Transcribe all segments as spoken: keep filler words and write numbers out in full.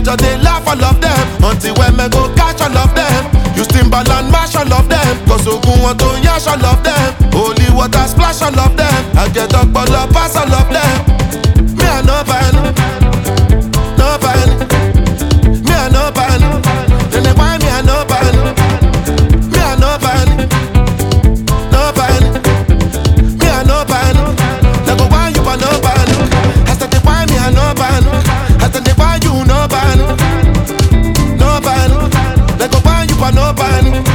just they laugh all of them. Until when me go catch all of them. You Timberland and mash all of them. Cause Ogun want to yash all of them. Holy water splash all of them. I get up all up pass all of them. Me I no ban, no ban. Me I no ban. Then they buy me I no ban. Me I no ban, no ban. Me I no ban. They go buy you but no ban. I said they buy me I no ban. I said they buy you no ban, no ban. They go buy you but no ban.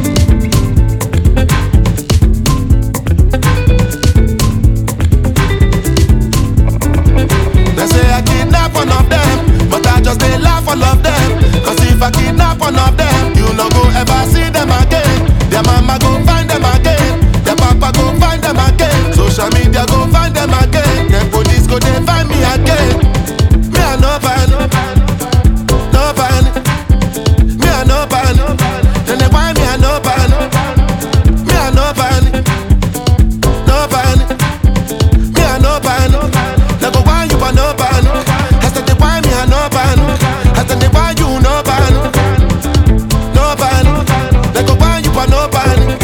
They say I kidnap one of them, but I just they laugh all of them. Cause if I kidnap one of them, you no go ever see them again. Their mama go find them again. Their papa go find them again. Social media go find them again. Then police go they find me again. Me I no ban, no ban. Me I no ban. Then they buy me I no ban. Me I no ban, no ban. Me I no ban. They go buy you but no ban. I said they buy me I no ban. I said they buy you no ban, no ban. They go buy you but no ban.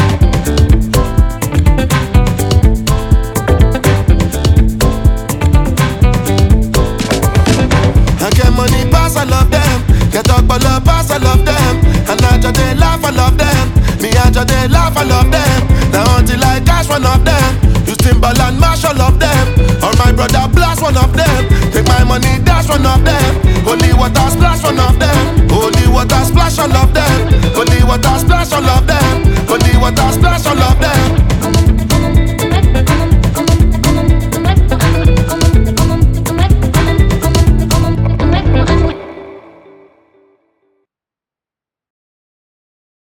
I get money pass all of them. Get up all up pass all of them. And I just they laugh all of them. Me I just they laugh all of them. Now until I cash one of them. You Timberland mash all of them. Or my brother blast one of them. Take my money dash one of them.